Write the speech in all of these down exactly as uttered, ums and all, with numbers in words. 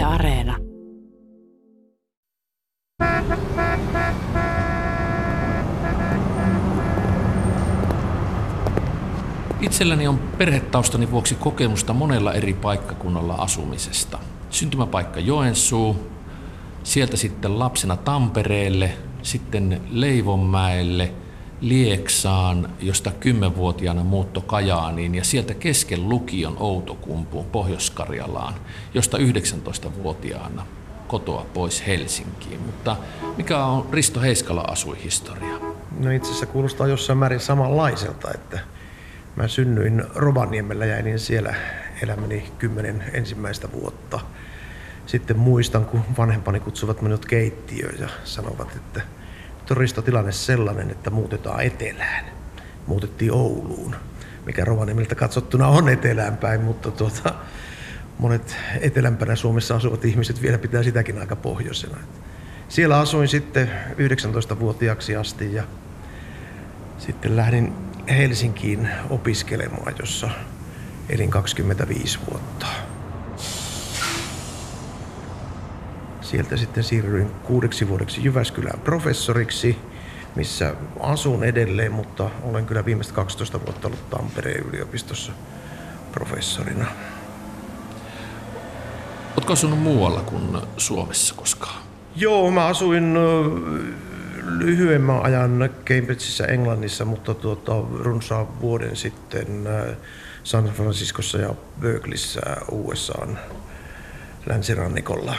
Areena. Itselläni on perhetaustani vuoksi kokemusta monella eri paikkakunnalla asumisesta. Syntymäpaikka Joensuu, sieltä sitten lapsena Tampereelle, sitten Leivonmäelle, Lieksaan, josta kymmenvuotiaana muutto Kajaaniin ja sieltä kesken lukion Outokumpuun Pohjois-Karjalaan, josta yhdeksäntoistavuotiaana kotoa pois Helsinkiin. Mutta mikä on Risto Heiskala asuinhistoria? No itse asiassa kuulostaa jossain määrin samanlaiselta, että mä synnyin Rovaniemellä ja elin siellä elämäni kymmenen ensimmäistä vuotta. Sitten muistan, kun vanhempani kutsuvat minut keittiöön ja sanovat, että nyt on Risto tilanne sellainen, että muutetaan etelään. Muutettiin Ouluun, mikä Rovaniemeltä katsottuna on etelään päin, mutta tuota, monet etelämpänä Suomessa asuvat ihmiset vielä pitää sitäkin aika pohjoisena. Siellä asuin sitten yhdeksäntoistavuotiaaksi asti ja sitten lähdin Helsinkiin opiskelemaan, jossa elin kaksikymmentäviisi vuotta. Sieltä sitten siirryin kuudeksi vuodeksi Jyväskylään professoriksi, missä asun edelleen, mutta olen kyllä viimeiset kaksitoista vuotta ollut Tampereen yliopistossa professorina. Oletko asunut muualla kuin Suomessa koskaan? Joo, mä asuin lyhyemmän ajan Cambridgeissa Englannissa, mutta tuota, runsaan vuoden sitten San Franciscossa ja Berkeleyssä U S A:n länsirannikolla.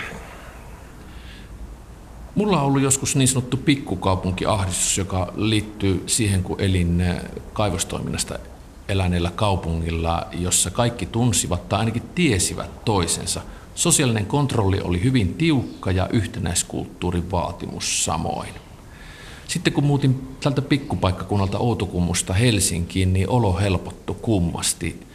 Mulla on ollut joskus niin sanottu pikkukaupunkiahdistus, joka liittyy siihen, kun elin kaivostoiminnasta eläneellä kaupungilla, jossa kaikki tunsivat tai ainakin tiesivät toisensa. Sosiaalinen kontrolli oli hyvin tiukka ja yhtenäiskulttuurin vaatimus samoin. Sitten kun muutin tältä pikkupaikkakunnalta Outokummusta Helsinkiin, niin olo helpottui kummasti.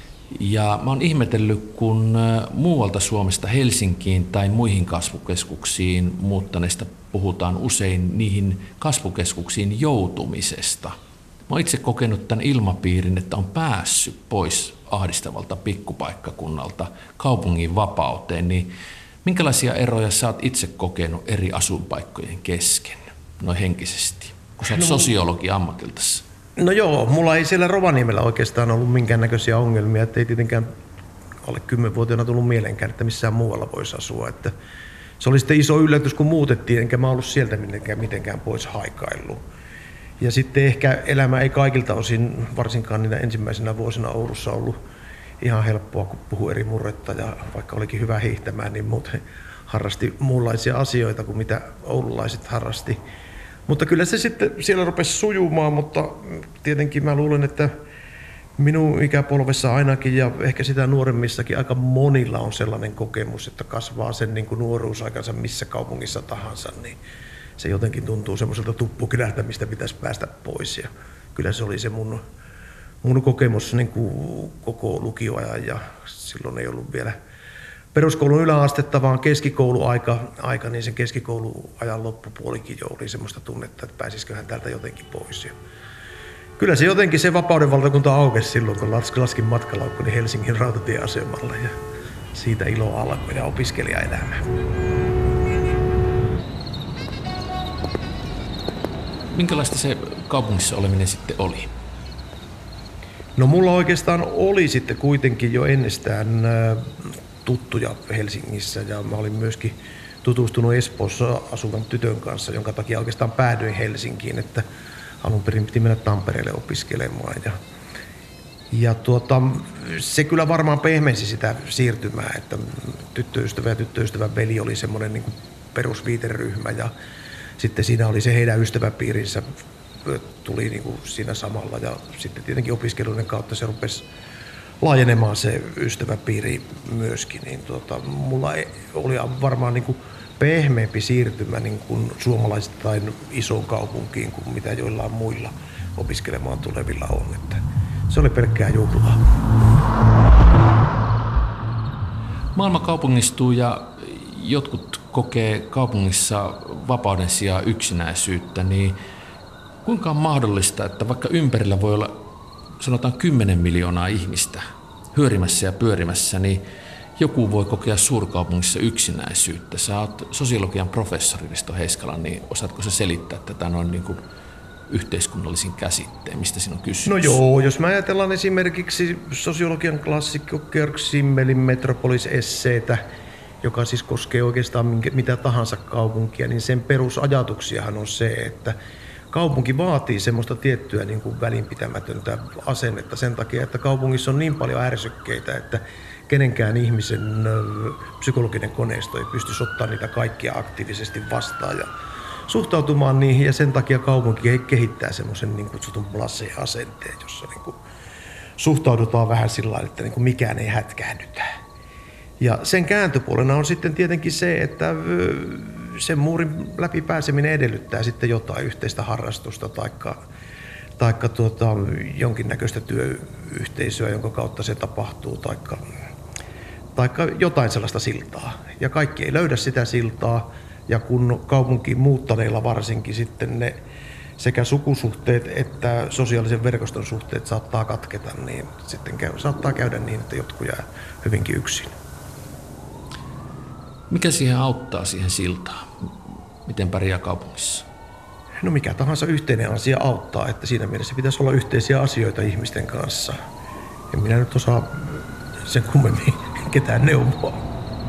Ja mä oon ihmetellyt, kun muualta Suomesta Helsinkiin tai muihin kasvukeskuksiin muuttaneista puhutaan usein niihin kasvukeskuksiin joutumisesta. Mä oon itse kokenut tämän ilmapiirin, että on päässyt pois ahdistavalta pikkupaikkakunnalta kaupungin vapauteen. Niin minkälaisia eroja sä oot itse kokenut eri asuinpaikkojen kesken, noin henkisesti, kun sä oot no, sosiologi ammatiltasi? No joo, mulla ei siellä Rovaniemellä oikeastaan ollut minkäännäköisiä ongelmia, että ei tietenkään alle kymmenvuotiaana tullut mieleenkään, että missään muualla voisi asua. Että se oli sitten iso yllätys, kun muutettiin, enkä mä ollut sieltä mitenkään, mitenkään pois haikaillut. Ja sitten ehkä elämä ei kaikilta osin, varsinkaan niinä ensimmäisenä vuosina Oulussa ollut ihan helppoa, kun puhui eri murretta ja vaikka olikin hyvä hiihtämään, niin muuten harrasti muunlaisia asioita kuin mitä oululaiset harrasti. Mutta kyllä se sitten siellä rupesi sujumaan, mutta tietenkin mä luulen, että minun ikäpolvessa ainakin ja ehkä sitä nuoremmissakin aika monilla on sellainen kokemus, että kasvaa sen niin kuin nuoruusaikansa missä kaupungissa tahansa, niin se jotenkin tuntuu semmoiselta tuppukylältä, mistä pitäisi päästä pois. Ja kyllä se oli se mun, mun kokemus niin kuin koko lukioajan ja silloin ei ollut vielä peruskoulun yläastetta, vaan keskikouluaika, aika, niin sen keskikouluajan loppupuolikin jo oli semmoista tunnetta, että pääsisiköhän täältä jotenkin pois. Ja kyllä se jotenkin se vapauden valtakunta aukesi silloin, kun laskin matkalaukkuni Helsingin rautatieasemalle ja siitä ilo alkoi ja opiskelijaelämä. Minkälaista se kaupungissa oleminen sitten oli? No mulla oikeastaan oli sitten kuitenkin jo ennestään tuttuja Helsingissä ja mä olin myöskin tutustunut Espoossa asuvan tytön kanssa, jonka takia oikeastaan päädyin Helsinkiin, että alun perin piti mennä Tampereelle opiskelemaan. Ja, ja tuota, se kyllä varmaan pehmensi sitä siirtymää, että tyttöystävä ja tyttöystävän veli oli semmoinen niin kuin perusviiteryhmä ja sitten siinä oli se heidän ystäväpiirinsä tuli niin kuin siinä samalla ja sitten tietenkin opiskeluiden kautta se rupesi laajenemaan se ystäväpiiri myöskin, niin tuota, mulla oli varmaan niin kuin pehmeämpi siirtymä niin kuin suomalaisittain isoon kaupunkiin kuin mitä joillain muilla opiskelemaan tulevilla on. Että se oli pelkkää juhlaa. Maailma kaupungistuu ja jotkut kokee kaupungissa vapauden sijaan yksinäisyyttä, niin kuinka on mahdollista, että vaikka ympärillä voi olla sanotaan kymmenen miljoonaa ihmistä hyörimässä ja pyörimässä, niin joku voi kokea suurkaupungissa yksinäisyyttä. Sä oot sosiologian professori Risto Heiskala, niin osaatko sä selittää tätä noin niin kuin yhteiskunnallisin käsitteen, mistä siinä on kysymys? No joo, jos me ajatellaan esimerkiksi sosiologian klassikko Georg Simmelin Metropolis-esseetä, joka siis koskee oikeastaan minkä, mitä tahansa kaupunkia, niin sen perusajatuksiahan on se, että kaupunki vaatii semmoista tiettyä niin kuin välinpitämätöntä asennetta sen takia, että kaupungissa on niin paljon ärsykkeitä, että kenenkään ihmisen psykologinen koneisto ei pysty ottaa niitä kaikkia aktiivisesti vastaan ja suhtautumaan niihin, ja sen takia kaupunki kehittää semmoisen niin kutsutun blasé-asenteen, jossa niin kuin suhtaudutaan vähän sillä lailla, että niin kuin mikään ei hätkähdytä. Ja sen kääntöpuolena on sitten tietenkin se, että sen muurin läpi pääseminen edellyttää sitten jotain yhteistä harrastusta taikka, taikka tuota, jonkinnäköistä työyhteisöä, jonka kautta se tapahtuu, taikka, taikka jotain sellaista siltaa. Ja kaikki ei löydä sitä siltaa, ja kun kaupunkiin muuttaneilla varsinkin sitten ne sekä sukusuhteet että sosiaalisen verkoston suhteet saattaa katketa, niin sitten käy, saattaa käydä niin, että jotkut jää hyvinkin yksin. Mikä siihen auttaa siihen siltaan? Miten pärjää kaupungissa? No mikä tahansa yhteinen asia auttaa, että siinä mielessä pitäisi olla yhteisiä asioita ihmisten kanssa. En minä nyt osaa sen kummemmin ketään neuvoa.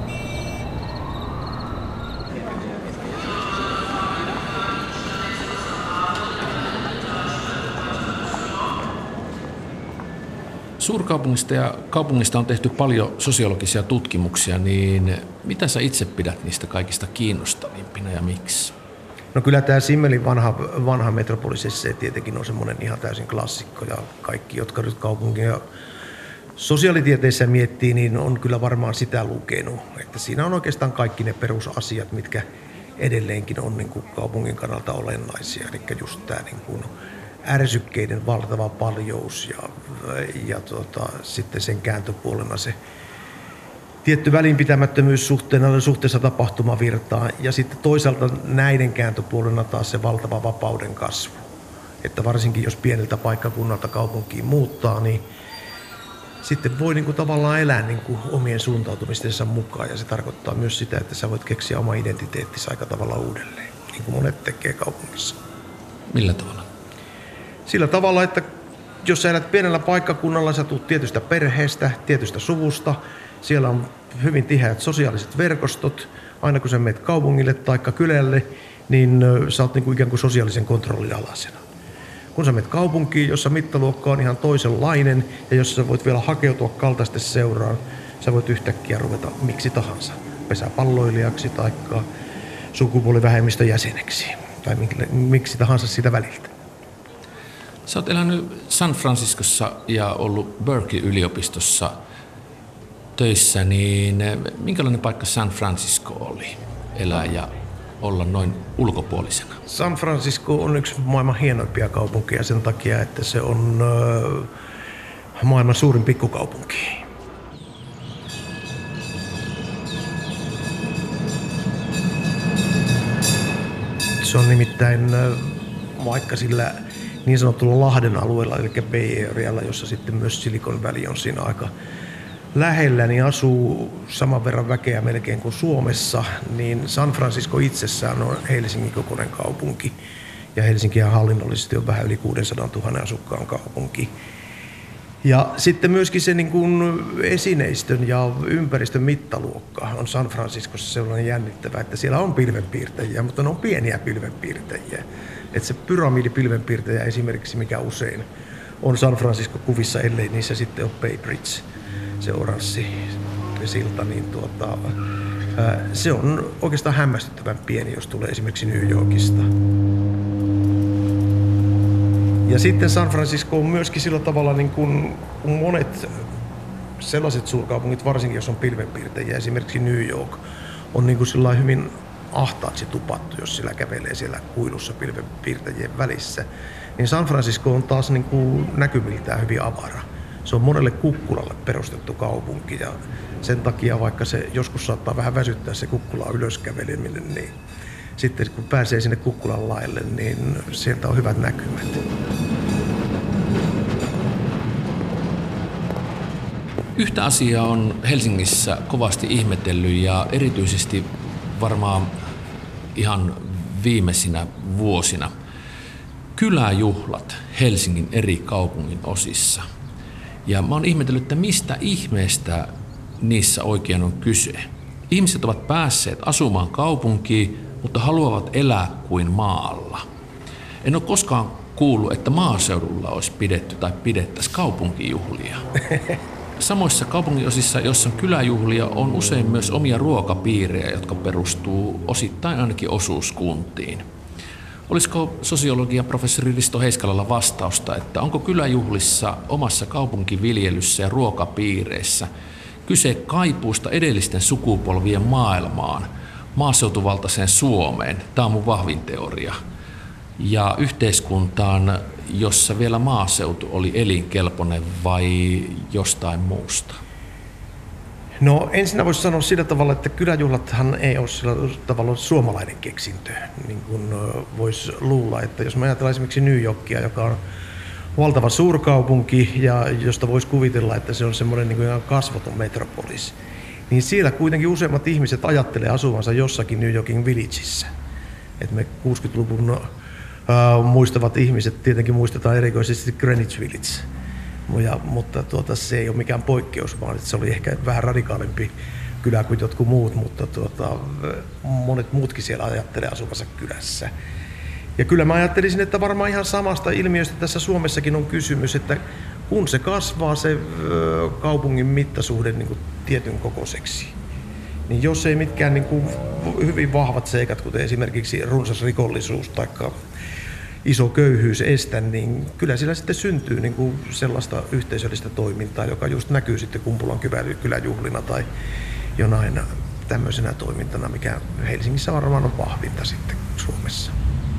Suurkaupungista ja kaupungista on tehty paljon sosiologisia tutkimuksia, niin mitä sä itse pidät niistä kaikista kiinnostavimpina ja miksi? No kyllä tämä Simmelin vanha, vanha Metropolis-essee tietenkin on semmoinen ihan täysin klassikko, ja kaikki, jotka nyt kaupunkia sosiaalitieteissä miettii, niin on kyllä varmaan sitä lukenut. Että siinä on oikeastaan kaikki ne perusasiat, mitkä edelleenkin on niin kuin kaupungin kannalta olennaisia, eli just tämä niin kuin ärsykkeiden valtava paljous ja, ja tuota, sitten sen kääntöpuolena se tietty välinpitämättömyys suhteena, suhteessa tapahtumavirtaan, ja sitten toisaalta näiden kääntöpuolena taas se valtava vapauden kasvu. Että varsinkin jos pieneltä paikkakunnalta kaupunkiin muuttaa, niin sitten voi niin kuin tavallaan elää niin kuin omien suuntautumistensa mukaan, ja se tarkoittaa myös sitä, että sä voit keksiä oma identiteettisi aika tavalla uudelleen, niin kuin monet tekee kaupungissa. Millä tavalla? Sillä tavalla, että jos sä elät pienellä paikkakunnalla, sä tulet tietystä perheestä, tietystä suvusta, siellä on hyvin tiheät sosiaaliset verkostot, aina kun sä menet kaupungille tai kylälle, niin sä oot niin kuin ikään kuin sosiaalisen kontrollin alasena. Kun sä menet kaupunkiin, jossa mittaluokka on ihan toisenlainen ja jossa sä voit vielä hakeutua kaltaisten seuraan, sä voit yhtäkkiä ruveta miksi tahansa, pesäpalloilijaksi tai sukupuolivähemmistön jäseneksi tai miksi tahansa siitä väliltä. Sä oot elänyt San Franciscossa ja ollut Berkeley-yliopistossa töissä, niin minkälainen paikka San Francisco oli elää ja olla noin ulkopuolisena? San Francisco on yksi maailman hienoimpia kaupunkeja sen takia, että se on äh, maailman suurin pikkukaupunki. Se on nimittäin äh, vaikka sillä niin sanotulla Lahden alueella, eli Bay Arealla, jossa sitten myös Silicon Valley on siinä aika lähellä, niin asuu saman verran väkeä melkein kuin Suomessa, niin San Francisco itsessään on Helsingin kokoinen kaupunki. Ja Helsinkihän hallinnollisesti on vähän yli kuusisataatuhatta asukkaan kaupunki. Ja sitten myöskin se niin kuin esineistön ja ympäristön mittaluokka on San Franciscossa sellainen jännittävä, että siellä on pilvenpiirtäjiä, mutta ne on pieniä pilvenpiirtäjiä. Että se pyramidipilvenpiirtäjä esimerkiksi, mikä usein on San Francisco-kuvissa, ellei niissä sitten ole Bay Bridge, se oranssi silta, niin tuota, se on oikeastaan hämmästyttävän pieni, jos tulee esimerkiksi New Yorkista. Ja sitten San Francisco on myöskin sillä tavalla, niin kuin monet sellaiset suurkaupungit, varsinkin jos on pilvenpiirtäjiä, esimerkiksi New York, on niin kuin sillä hyvin ahtaaksi tupattu, jos sillä kävelee siellä kuilussa pilvenpiirtäjien välissä. Niin San Francisco on taas niin kuin näkymiltään hyvin avara. Se on monelle kukkulalle perustettu kaupunki, ja sen takia, vaikka se joskus saattaa vähän väsyttää se kukkulaan ylöskäveleminen, niin sitten kun pääsee sinne kukkulan laelle, niin sieltä on hyvät näkymät. Yhtä asiaa on Helsingissä kovasti ihmetellyt ja erityisesti varmaan ihan viimeisinä vuosina. Kyläjuhlat Helsingin eri kaupungin osissa. Ja mä oon ihmetellyt, että mistä ihmeestä niissä oikein on kyse. Ihmiset ovat päässeet asumaan kaupunkiin, mutta haluavat elää kuin maalla. En ole koskaan kuullut, että maaseudulla olisi pidetty tai pidettäisiin kaupunkijuhlia. Samoissa kaupunginosissa, joissa on kyläjuhlia, on usein myös omia ruokapiirejä, jotka perustuu osittain ainakin osuuskuntiin. Olisiko sosiologian professori Risto Heiskalalla vastausta, että onko kyläjuhlissa omassa kaupunkiviljelyssä ja ruokapiireissä kyse kaipuusta edellisten sukupolvien maailmaan, maaseutuvaltaiseen Suomeen, tämä on mun vahvin teoria, ja yhteiskuntaan, jossa vielä maaseutu oli elinkelpoinen vai jostain muusta? No ensin voisi sanoa sillä tavalla, että kyläjuhlathan ei ole sillä tavalla suomalainen keksintö. Niin kuin voisi luulla, että jos me ajatellaan esimerkiksi New Yorkia, joka on valtava suurkaupunki ja josta voisi kuvitella, että se on semmoinen niin kuin ihan kasvoton metropolis, niin siellä kuitenkin useimmat ihmiset ajattelee asuvansa jossakin New Yorkin villageissa. Et me kuusikymmentäluvun uh, muistavat ihmiset tietenkin muistetaan erikoisesti Greenwich Village. Ja, mutta tuota, se ei ole mikään poikkeus, vaan se oli ehkä vähän radikaalimpi kylä kuin jotkut muut, mutta tuota, monet muutkin siellä ajattelee asuvansa kylässä. Ja kyllä mä ajattelisin, että varmaan ihan samasta ilmiöstä tässä Suomessakin on kysymys, että kun se kasvaa se kaupungin mittasuhde niin kuin tietyn kokoiseksi, niin jos ei mitkään niin kuin hyvin vahvat seikat, kuten esimerkiksi runsas rikollisuus tai iso köyhyys estä, niin kyllä siellä sitten syntyy niin kuin sellaista yhteisöllistä toimintaa, joka just näkyy sitten Kumpulan kyläjuhlina tai jonain tämmöisenä toimintana, mikä Helsingissä varmaan on vahvinta sitten Suomessa.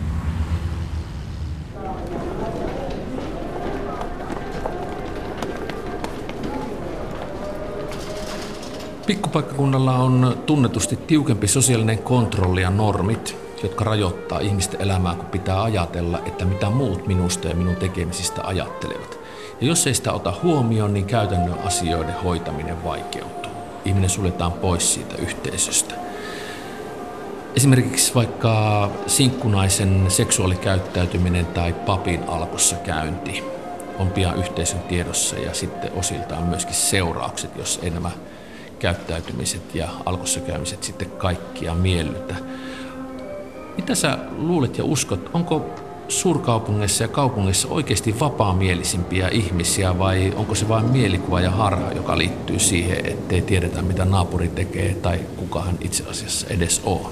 Pikkupaikkakunnalla on tunnetusti tiukempi sosiaalinen kontrolli ja normit, jotka rajoittaa ihmisten elämää, kun pitää ajatella, että mitä muut minusta ja minun tekemisistä ajattelevat. Ja jos ei sitä ota huomioon, niin käytännön asioiden hoitaminen vaikeutuu. Ihminen suljetaan pois siitä yhteisöstä. Esimerkiksi vaikka sinkkunaisen seksuaalikäyttäytyminen tai papin alkossa käynti on pian yhteisön tiedossa ja sitten osiltaan myöskin seuraukset, jos ei nämä käyttäytymiset ja alkossa käymiset sitten kaikkia miellytä. Mitä sä luulet ja uskot, onko suurkaupungeissa ja kaupungeissa oikeasti vapaamielisimpiä ihmisiä vai onko se vain mielikuva ja harha, joka liittyy siihen, ettei tiedetä mitä naapuri tekee tai kuka hän itse asiassa edes on?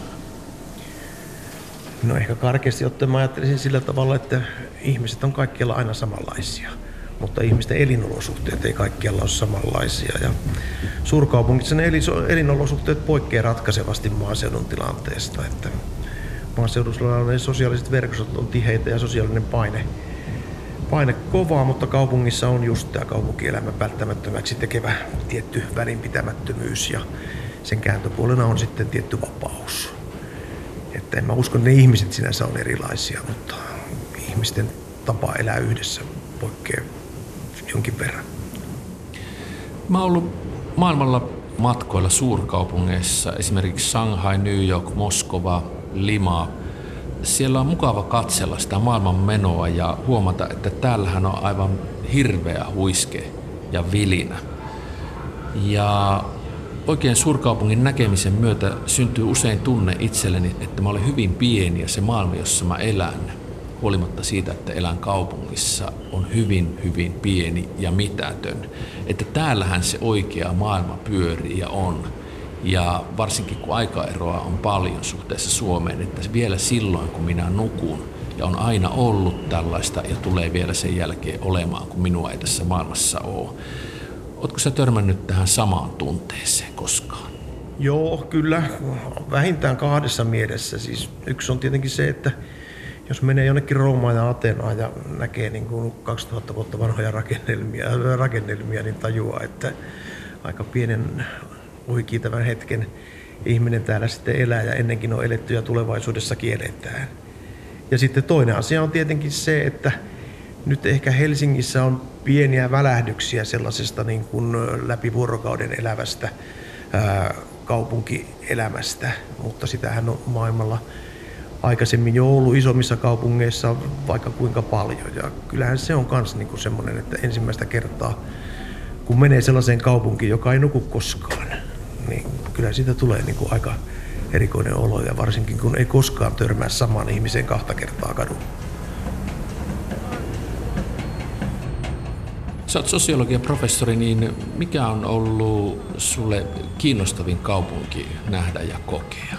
No ehkä karkeasti ottaen mä ajattelisin sillä tavalla, että ihmiset on kaikkialla aina samanlaisia, mutta ihmisten elinolosuhteet ei kaikkialla ole samanlaisia. Ja suurkaupungissa ne elinolosuhteet poikkeavat ratkaisevasti maaseudun tilanteesta. Että maaseudulla ne sosiaaliset verkostot on tiheitä ja sosiaalinen paine, paine kovaa, mutta kaupungissa on just tämä kaupunkielämän välttämättömäksi tekevä tietty välinpitämättömyys ja sen kääntöpuolena on sitten tietty vapaus. Että en mä usko, että ne ihmiset sinänsä on erilaisia, mutta ihmisten tapa elää yhdessä poikkeaa jonkin verran. Mä oon ollut maailmalla matkoilla suurkaupungeissa, esimerkiksi Shanghai, New York, Moskova, Lima. Siellä on mukava katsella sitä maailman menoa ja huomata, että täällähän on aivan hirveä huiske ja vilinä. Ja oikein suurkaupungin näkemisen myötä syntyy usein tunne itselleni, että mä olen hyvin pieni ja se maailma, jossa mä elän, huolimatta siitä, että elän kaupungissa, on hyvin, hyvin pieni ja mitätön. Että täällähän se oikea maailma pyörii ja on. Ja varsinkin kun aikaeroa on paljon suhteessa Suomeen, että vielä silloin kun minä nukun ja on aina ollut tällaista ja tulee vielä sen jälkeen olemaan, kun minua ei tässä maailmassa ole. Ootko sä törmännyt tähän samaan tunteeseen koskaan? Joo, kyllä. Vähintään kahdessa mielessä. Siis yksi on tietenkin se, että jos menee jonnekin Roomaan ja Ateenaan ja näkee niin kuin kaksituhatta vuotta vanhoja rakennelmia, rakennelmia, niin tajuaa, että aika pienen ohikiitävän hetken ihminen täällä sitten elää ja ennenkin on eletty ja tulevaisuudessakin eletään. Ja sitten toinen asia on tietenkin se, että Nyt ehkä Helsingissä on pieniä välähdyksiä sellaisesta niin kuin läpi vuorokauden elävästä ää, kaupunkielämästä, mutta sitähän on maailmalla aikaisemmin jo ollut isommissa kaupungeissa vaikka kuinka paljon. Ja kyllähän se on myös niin kuin semmoinen, että ensimmäistä kertaa kun menee sellaiseen kaupunkiin, joka ei nuku koskaan, niin kyllä siitä tulee niin kuin aika erikoinen olo, ja varsinkin kun ei koskaan törmää samaan ihmiseen kahta kertaa kadulla. Sä oot sosiologian professori, niin mikä on ollut sulle kiinnostavin kaupunki nähdä ja kokea?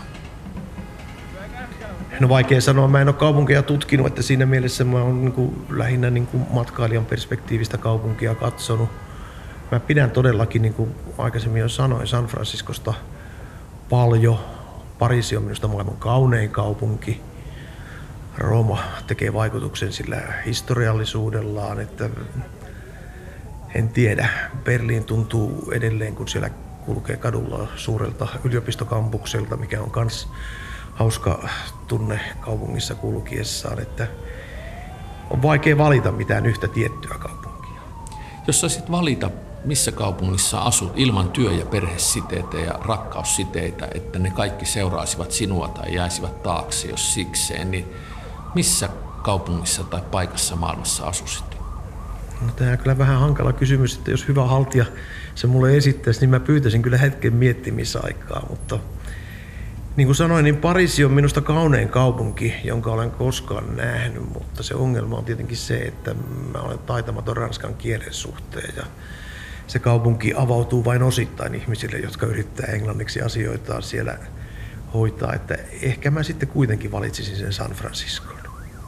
No vaikea sanoa, mä en ole kaupunkia tutkinut, että siinä mielessä mä oon niin kuin lähinnä niin kuin matkailijan perspektiivistä kaupunkia katsonut. Mä pidän todellakin, niin kuin aikaisemmin jo sanoin, San Franciscosta paljon. Pariisi on minusta maailman kaunein kaupunki. Rooma tekee vaikutuksen sillä historiallisuudellaan, että en tiedä. Berliin tuntuu edelleen, kun siellä kulkee kadulla suurelta yliopistokampukselta, mikä on myös hauska tunne kaupungissa kulkiessaan, että on vaikea valita mitään yhtä tiettyä kaupunkia. Jos saisit valita, missä kaupungissa asut ilman työ- ja perhesiteitä ja rakkaussiteitä, että ne kaikki seuraisivat sinua tai jäisivät taakse, jos sikseen, niin missä kaupungissa tai paikassa maailmassa asuisit? No, tämä on kyllä vähän hankala kysymys, että jos hyvä haltija se mulle esittäisi, niin mä pyytäisin kyllä hetken miettimisaikaa, mutta niin kuin sanoin, niin Pariisi on minusta kaunein kaupunki, jonka olen koskaan nähnyt, mutta se ongelma on tietenkin se, että mä olen taitamaton ranskan kielen suhteen ja se kaupunki avautuu vain osittain ihmisille, jotka yrittää englanniksi asioitaan siellä hoitaa, että ehkä mä sitten kuitenkin valitsisin sen San Franciscon.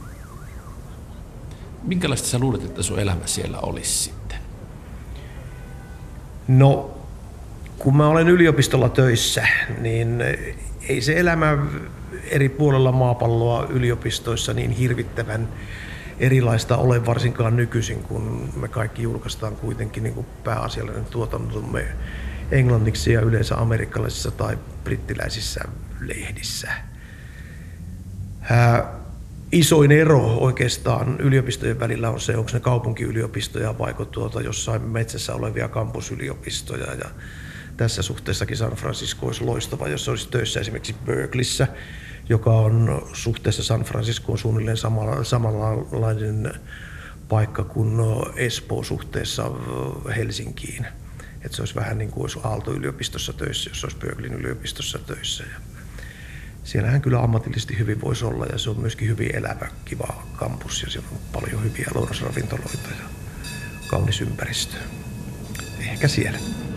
Minkälaista sä luulet, että sun elämä siellä olisi sitten? No, kun mä olen yliopistolla töissä, niin ei se elämä eri puolella maapalloa yliopistoissa niin hirvittävän erilaista ole varsinkaan nykyisin, kun me kaikki julkaistaan kuitenkin niin kuin pääasiallinen tuotantomme englanniksi ja yleensä amerikkalaisissa tai brittiläisissä lehdissä. Ää, isoin ero oikeastaan yliopistojen välillä on se, onko ne kaupunkiyliopistoja vai tuota jossain metsässä olevia kampusyliopistoja. Ja tässä suhteessakin San Francisco olisi loistava, jos olisi töissä esimerkiksi Berkeleyssä, joka on suhteessa San Franciscoon suunnilleen samalla, samanlainen paikka kuin Espoo suhteessa Helsinkiin. Että se olisi vähän niin kuin olisi Aalto-yliopistossa töissä, jos olisi Berkeleyn yliopistossa töissä. Ja siellähän kyllä ammatillisesti hyvin voisi olla, ja se on myöskin hyvin elävä, kiva kampus, ja siellä on paljon hyviä lounasravintoloita ja kaunis ympäristö. Ehkä siellä.